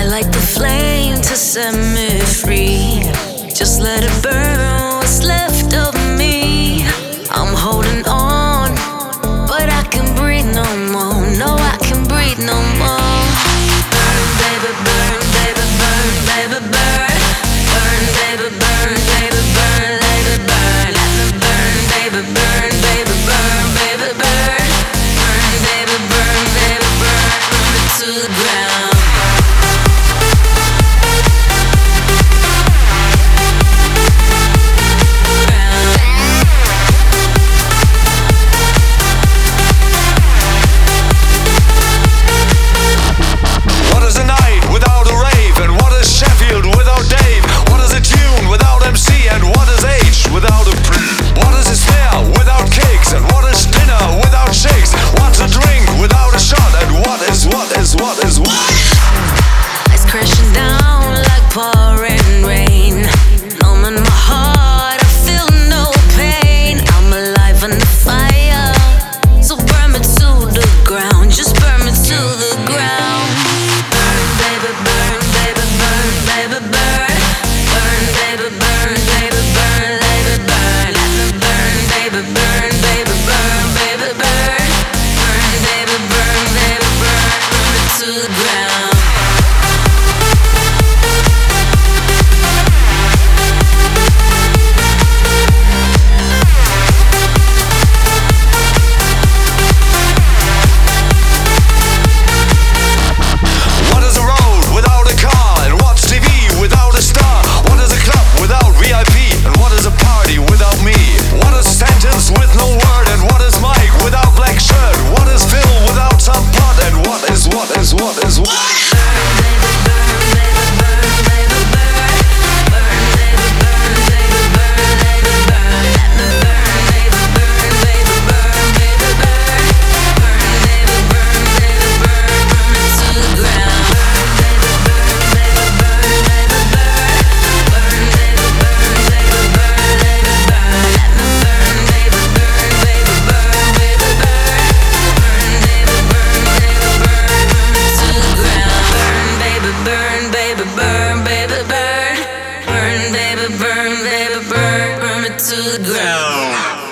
like the flame to set me free. Just let it burn what's left of me. I'm holding on, but I can breathe no more. No, I can breathe no more. Burn, baby, burn, baby, burn, baby, burn. Burn, baby, burn, baby, burn, baby, burn. Let me burn, baby, burn, baby, burn, baby, burn. Burn, baby, burn, baby, burn. Burn me to the ground. It's crashing down like pouring rain. Numbing my heart, I feel no pain. I'm alive under fire, so burn me to the ground. Just burn me to the ground. Burn, baby, burn, baby, burn, baby, burn. Burn, baby, burn, baby, burn, baby, burn. Let me burn, baby, burn, baby, burn, baby, burn. Burn, baby, burn, baby, burn. Burn me to the ground. Burn, baby, burn, baby, burn, burn me to the ground.